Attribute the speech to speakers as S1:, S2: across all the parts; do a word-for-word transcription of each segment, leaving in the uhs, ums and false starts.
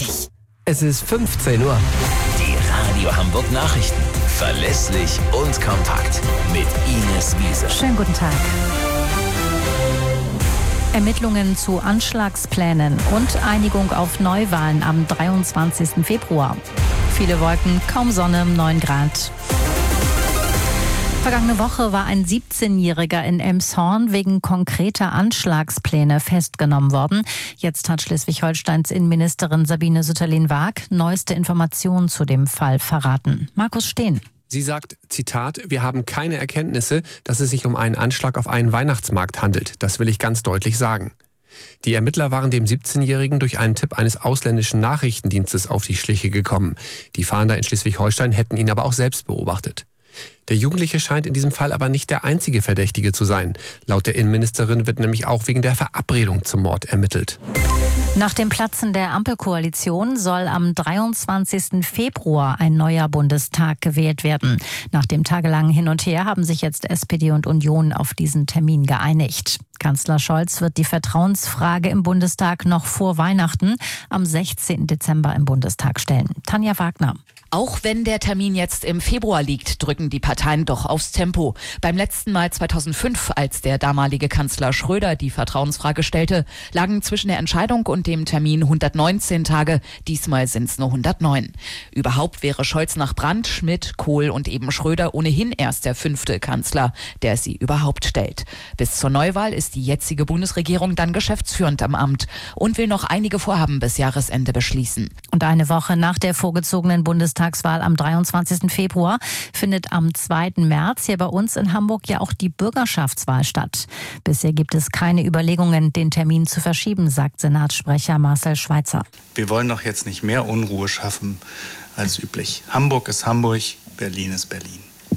S1: richtig.
S2: Es ist fünfzehn Uhr.
S3: Die Radio Hamburg Nachrichten. Verlässlich und kompakt. Mit Ines Wiese.
S1: Schönen guten Tag. Ermittlungen zu Anschlagsplänen und Einigung auf Neuwahlen am dreiundzwanzigsten Februar. Viele Wolken, kaum Sonne, neun Grad. Vergangene Woche war ein siebzehnjähriger in Elmshorn wegen konkreter Anschlagspläne festgenommen worden. Jetzt hat Schleswig-Holsteins Innenministerin Sabine Sütterlin-Waag neueste Informationen zu dem Fall verraten. Markus Steen.
S2: Sie sagt, Zitat, wir haben keine Erkenntnisse, dass es sich um einen Anschlag auf einen Weihnachtsmarkt handelt. Das will ich ganz deutlich sagen. Die Ermittler waren dem siebzehnjährigen durch einen Tipp eines ausländischen Nachrichtendienstes auf die Schliche gekommen. Die Fahnder in Schleswig-Holstein hätten ihn aber auch selbst beobachtet. Der Jugendliche scheint in diesem Fall aber nicht der einzige Verdächtige zu sein. Laut der Innenministerin wird nämlich auch wegen der Verabredung zum Mord ermittelt.
S1: Nach dem Platzen der Ampelkoalition soll am dreiundzwanzigsten Februar ein neuer Bundestag gewählt werden. Nach dem tagelangen Hin und Her haben sich jetzt S P D und Union auf diesen Termin geeinigt. Kanzler Scholz wird die Vertrauensfrage im Bundestag noch vor Weihnachten am sechzehnten Dezember im Bundestag stellen. Tanja Wagner.
S4: Auch wenn der Termin jetzt im Februar liegt, drücken die Parteien doch aufs Tempo. Beim letzten Mal zweitausendfünf, als der damalige Kanzler Schröder die Vertrauensfrage stellte, lagen zwischen der Entscheidung und dem Termin hundertneunzehn Tage. Diesmal sind es nur hundertneun. Überhaupt wäre Scholz nach Brandt, Schmidt, Kohl und eben Schröder ohnehin erst der fünfte Kanzler, der sie überhaupt stellt. Bis zur Neuwahl ist die jetzige Bundesregierung dann geschäftsführend am Amt und will noch einige Vorhaben bis Jahresende beschließen.
S1: Und eine Woche nach der vorgezogenen Bundestagswahl am dreiundzwanzigsten Februar findet am zweiten März hier bei uns in Hamburg ja auch die Bürgerschaftswahl statt. Bisher gibt es keine Überlegungen, den Termin zu verschieben, sagt Senatssprecher Marcel Schweitzer.
S5: Wir wollen doch jetzt nicht mehr Unruhe schaffen als üblich. Hamburg ist Hamburg, Berlin ist Berlin.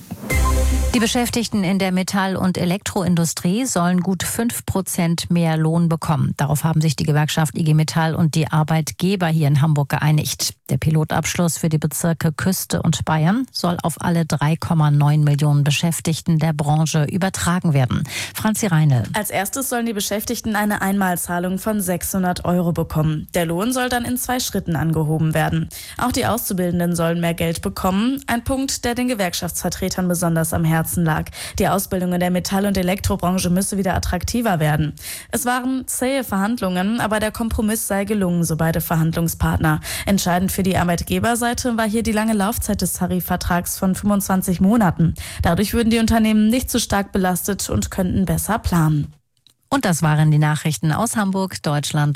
S1: Die Beschäftigten in der Metall- und Elektroindustrie sollen gut fünf Prozent mehr Lohn bekommen. Darauf haben sich die Gewerkschaft I G Metall und die Arbeitgeber hier in Hamburg geeinigt. Der Pilotabschluss für die Bezirke Küste und Bayern soll auf alle drei Komma neun Millionen Beschäftigten der Branche übertragen werden. Franzi Reinl.
S6: Als erstes sollen die Beschäftigten eine Einmalzahlung von sechshundert Euro bekommen. Der Lohn soll dann in zwei Schritten angehoben werden. Auch die Auszubildenden sollen mehr Geld bekommen. Ein Punkt, der den Gewerkschaftsvertretern besonders am Herzen lag. Die Ausbildung in der Metall- und Elektrobranche müsse wieder attraktiver werden. Es waren zähe Verhandlungen, aber der Kompromiss sei gelungen, so beide Verhandlungspartner. Entscheidend für die Arbeitgeberseite war hier die lange Laufzeit des Tarifvertrags von fünfundzwanzig Monaten. Dadurch würden die Unternehmen nicht so stark belastet und könnten besser planen.
S1: Und das waren die Nachrichten aus Hamburg, Deutschland